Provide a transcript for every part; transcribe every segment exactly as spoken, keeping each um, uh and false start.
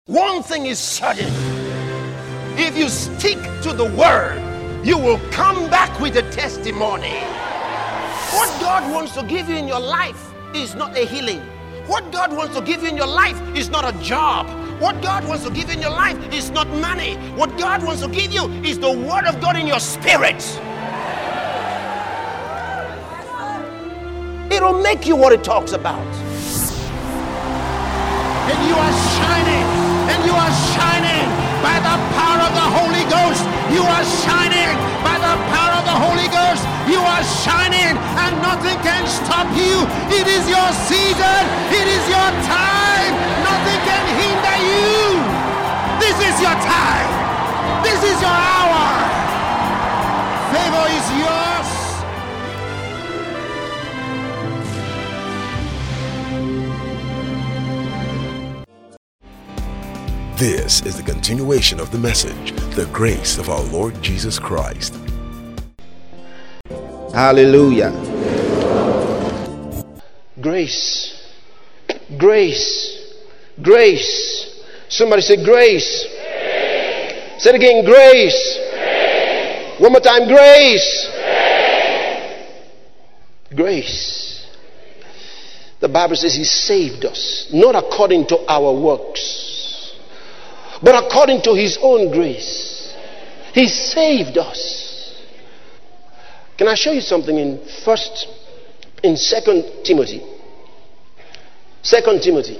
One thing is certain. If you stick to the word, you will come back with a testimony. What God wants to give you in your life is not a healing. What God wants to give you in your life is not a job. What God wants to give you in your life is not money. What God wants to give you is the word of God in your spirit. It'll make you what it talks about. And you are shining. And you are shining by the power of the Holy Ghost. You are shining by the power of the Holy Ghost. You are shining and nothing can stop you. It is your season. It is your time. Nothing can hinder you. This is your time. This is your hour. Favor is yours. This is the continuation of the message, the grace of our Lord Jesus Christ. Hallelujah. Grace. Grace. Grace. Somebody say grace. Grace. Say it again, grace. Grace. One more time, grace. Grace. Grace. The Bible says he saved us, not according to our works, but according to his own grace. He saved us. Can I show you something in first, in Second Timothy? Second Timothy.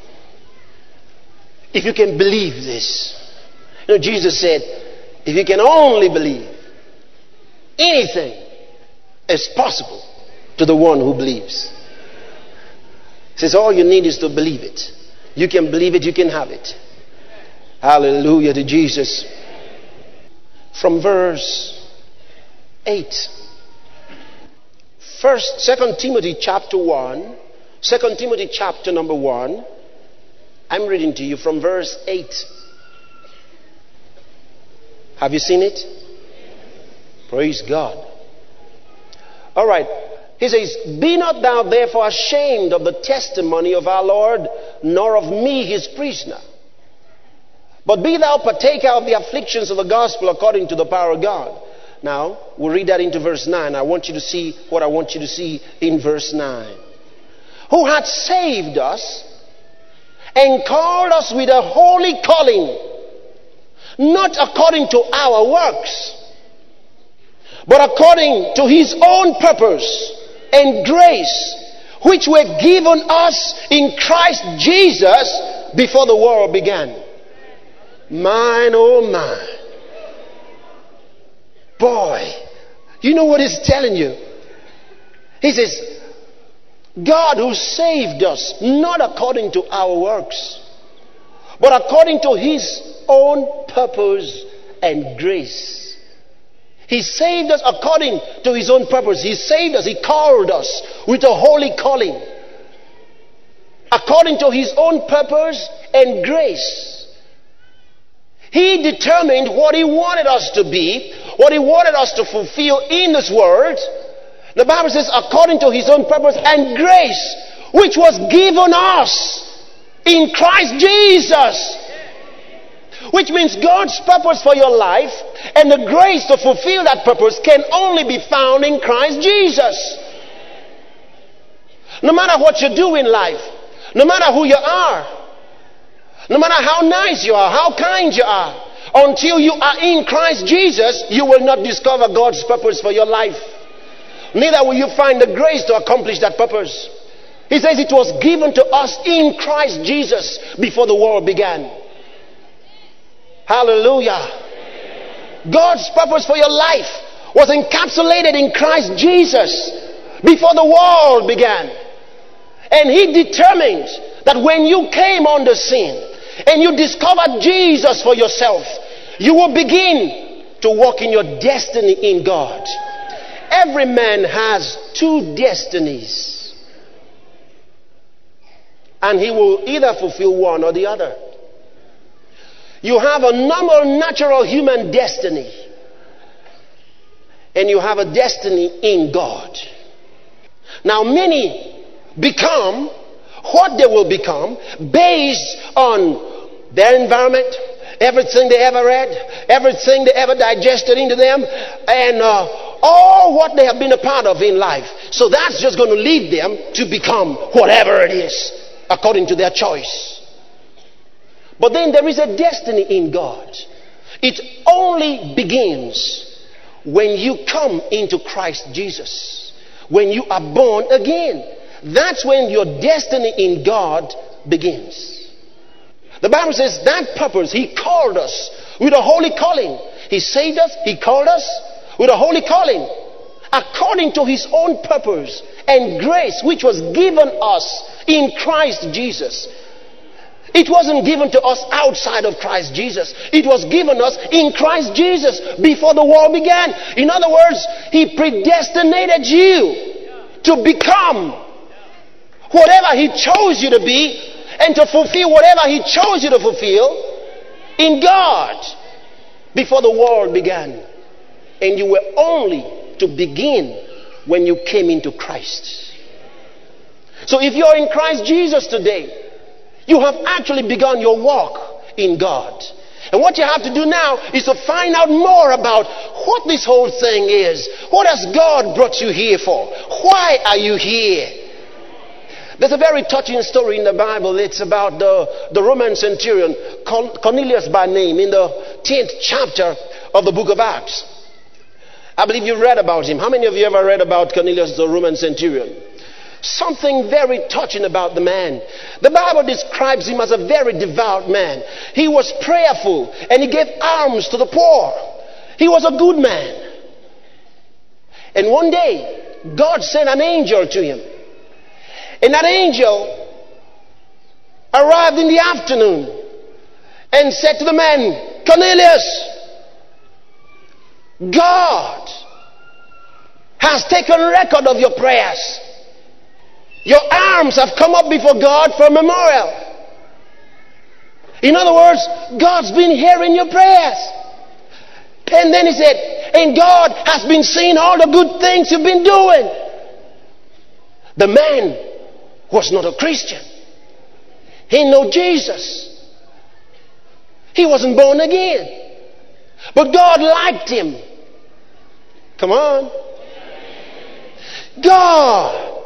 If you can believe this. You know, Jesus said, if you can only believe, anything is possible to the one who believes. He says, all you need is to believe it. You can believe it, you can have it. Hallelujah to Jesus. From verse eight. First, Second Timothy chapter one. Second Timothy chapter number one. I'm reading to you from verse eight. Have you seen it? Praise God. All right. He says, be not thou therefore ashamed of the testimony of our Lord, nor of me his prisoner. But be thou partaker of the afflictions of the gospel according to the power of God. Now, we'll read that into verse nine. I want you to see what I want you to see in verse nine. Who hath saved us and called us with a holy calling, not according to our works, but according to his own purpose and grace, which were given us in Christ Jesus before the world began. Mine, oh mine. Boy, you know what he's telling you? He says, God who saved us, not according to our works, but according to his own purpose and grace. He saved us according to his own purpose. He saved us. He called us with a holy calling. According to his own purpose and grace. He determined what he wanted us to be, what he wanted us to fulfill in this world. The Bible says, according to his own purpose and grace, which was given us in Christ Jesus. Which means God's purpose for your life and the grace to fulfill that purpose can only be found in Christ Jesus. No matter what you do in life, no matter who you are, no matter how nice you are, how kind you are, until you are in Christ Jesus, you will not discover God's purpose for your life. Neither will you find the grace to accomplish that purpose. He says it was given to us in Christ Jesus before the world began. Hallelujah. God's purpose for your life was encapsulated in Christ Jesus before the world began. And he determined that when you came on the scene and you discovered Jesus for yourself, you will begin to walk in your destiny in God. Every man has two destinies, and he will either fulfill one or the other. You have a normal, natural human destiny, and you have a destiny in God. Now, many become what they will become based on their environment, everything they ever read, everything they ever digested into them, and uh, all what they have been a part of in life. So that's just going to lead them to become whatever it is, according to their choice. But then there is a destiny in God. It only begins when you come into Christ Jesus. When you are born again. That's when your destiny in God begins. The Bible says that purpose, He called us with a holy calling. He saved us, He called us with a holy calling, according to His own purpose and grace, which was given us in Christ Jesus. It wasn't given to us outside of Christ Jesus. It was given us in Christ Jesus before the world began. In other words, He predestinated you to become whatever He chose you to be, and to fulfill whatever He chose you to fulfill in God before the world began. And you were only to begin when you came into Christ. So if you're in Christ Jesus today, you have actually begun your walk in God. And what you have to do now is to find out more about what this whole thing is. What has God brought you here for? Why are you here? There's a very touching story in the Bible. It's about the, the Roman centurion, Cornelius by name, in the tenth chapter of the book of Acts. I believe you read about him. How many of you ever read about Cornelius, the Roman centurion? Something very touching about the man. The Bible describes him as a very devout man. He was prayerful and he gave alms to the poor. He was a good man. And one day, God sent an angel to him. And that angel arrived in the afternoon and said to the man, Cornelius, God has taken record of your prayers. Your arms have come up before God for a memorial. In other words, God's been hearing your prayers. And then he said, and God has been seeing all the good things you've been doing. The man was not a Christian. He didn't know Jesus. He wasn't born again. But God liked him. Come on. God.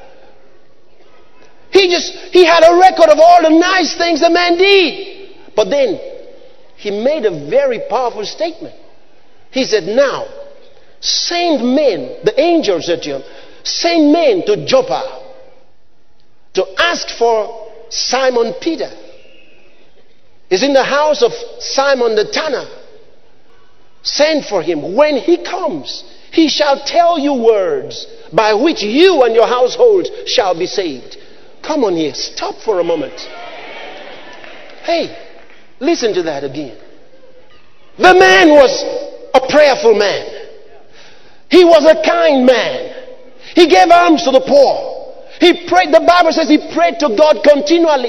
He just, he had a record of all the nice things the man did. But then, he made a very powerful statement. He said, now, send men, the angel said to him, send men to Joppa to ask for Simon Peter. He's in the house of Simon the tanner. Send for him. When he comes, he shall tell you words by which you and your household shall be saved. Come on here. Stop for a moment. Hey, listen to that again. The man was a prayerful man. He was a kind man. He gave alms to the poor. He prayed, the Bible says he prayed to God continually.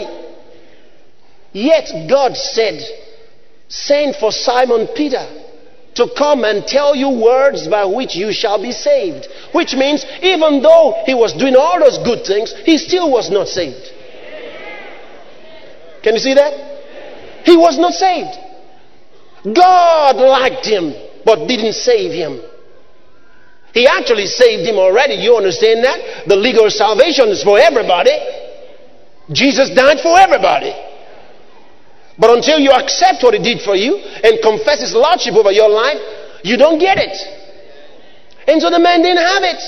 Yet God said, send for Simon Peter to come and tell you words by which you shall be saved. Which means, even though he was doing all those good things, he still was not saved. Can you see that? He was not saved. God liked him, but didn't save him. He actually saved him already. You understand that? The legal salvation is for everybody. Jesus died for everybody. But until you accept what he did for you and confess his lordship over your life, you don't get it. And so the man didn't have it.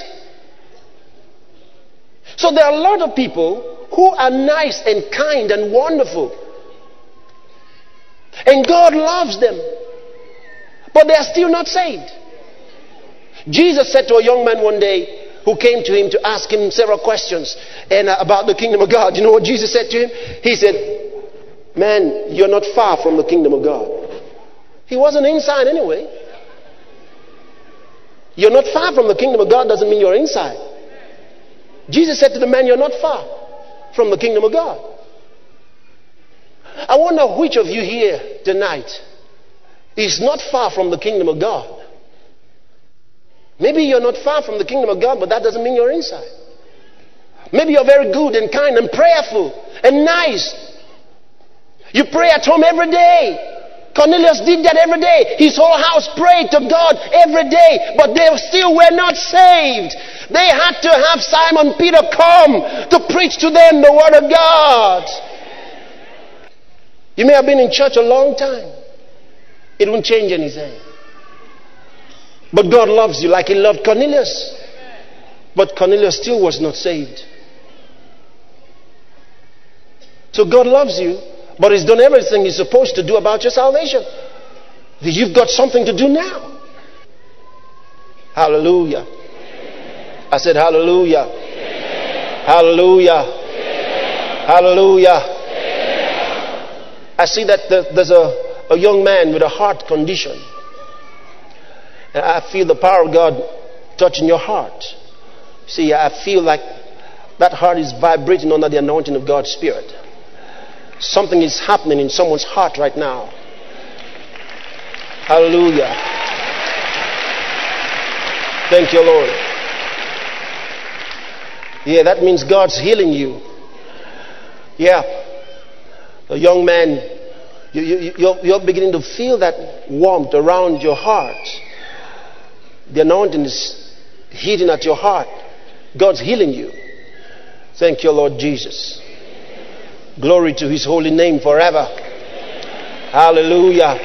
So there are a lot of people who are nice and kind and wonderful. And God loves them. But they are still not saved. Jesus said to a young man one day who came to him to ask him several questions and uh, about the kingdom of God. You know what Jesus said to him? He said, man, you're not far from the kingdom of God. He wasn't inside anyway. You're not far from the kingdom of God doesn't mean you're inside. Jesus said to the man, you're not far from the kingdom of God. I wonder which of you here tonight is not far from the kingdom of God. Maybe you're not far from the kingdom of God, but that doesn't mean you're inside. Maybe you're very good and kind and prayerful and nice. You pray at home every day. Cornelius did that every day. His whole house prayed to God every day, but they still were not saved. They had to have Simon Peter come to preach to them the word of God. You may have been in church a long time. It won't change anything. But God loves you like he loved Cornelius. But Cornelius still was not saved. So God loves you, but he's done everything he's supposed to do about your salvation. You've got something to do now. Hallelujah. I said hallelujah. Hallelujah. Hallelujah. I see that there's a, a young man with a heart condition. And I feel the power of God touching your heart. See, I feel like that heart is vibrating under the anointing of God's Spirit. Something is happening in someone's heart right now. Hallelujah. Thank you, Lord. Yeah, that means God's healing you. Yeah. A young man, you, you, you're, you're beginning to feel that warmth around your heart. The anointing is heating at your heart. God's healing you. Thank you, Lord Jesus. Glory to his holy name forever. Hallelujah.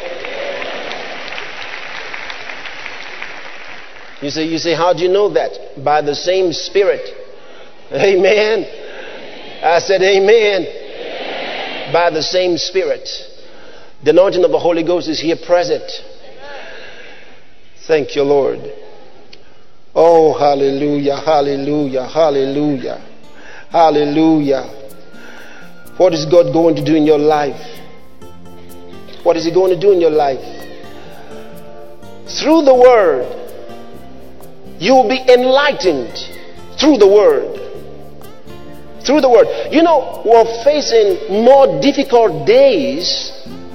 You say, you say, how do you know that? By the same Spirit. Amen. I said amen. Amen. By the same Spirit. The anointing of the Holy Ghost is here present. Thank you, Lord. Oh, hallelujah, hallelujah, hallelujah, hallelujah. What is God going to do in your life? What is he going to do in your life? Through the Word, you will be enlightened through the Word. Through the Word. You know, we're facing more difficult days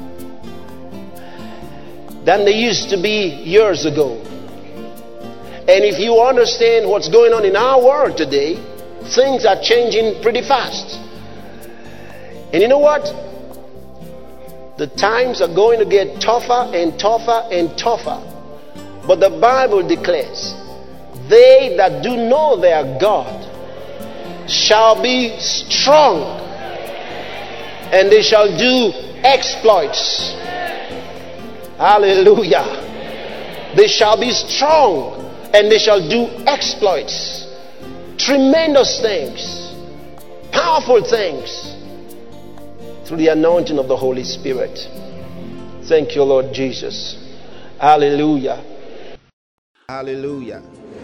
than they used to be years ago. And if you understand what's going on in our world today, things are changing pretty fast. And you know what? The times are going to get tougher and tougher and tougher. But the Bible declares, they that do know their God shall be strong, and they shall do exploits. Hallelujah. They shall be strong, and they shall do exploits. Tremendous things, powerful things, through the anointing of the Holy Spirit. Thank you, Lord Jesus. Hallelujah. Hallelujah.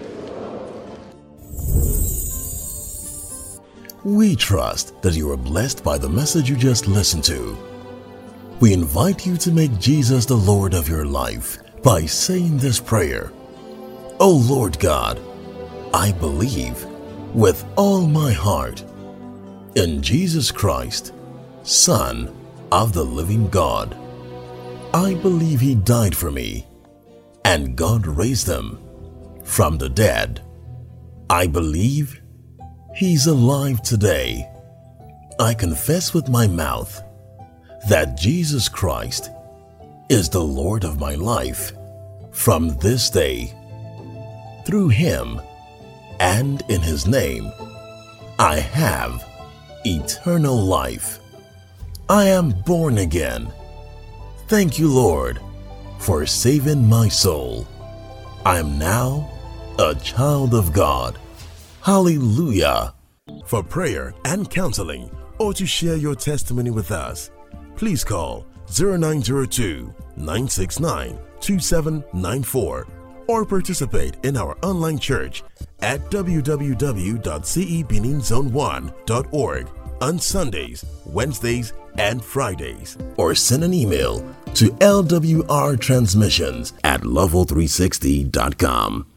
We trust that you are blessed by the message you just listened to. We invite you to make Jesus the Lord of your life by saying this prayer. O Lord God, I believe with all my heart in Jesus Christ, Son of the living God. I believe he died for me, and God raised him from the dead. I believe he's alive today. I confess with my mouth that Jesus Christ is the Lord of my life from this day. Through him and in his name, I have eternal life. I am born again. Thank you, Lord, for saving my soul. I am now a child of God. Hallelujah. For prayer and counseling, or to share your testimony with us, please call zero nine zero two, nine six nine, two seven nine four or participate in our online church at w w w dot c e benin zone one dot org on Sundays, Wednesdays, and Fridays. Or send an email to l w r transmissions at level three sixty dot com.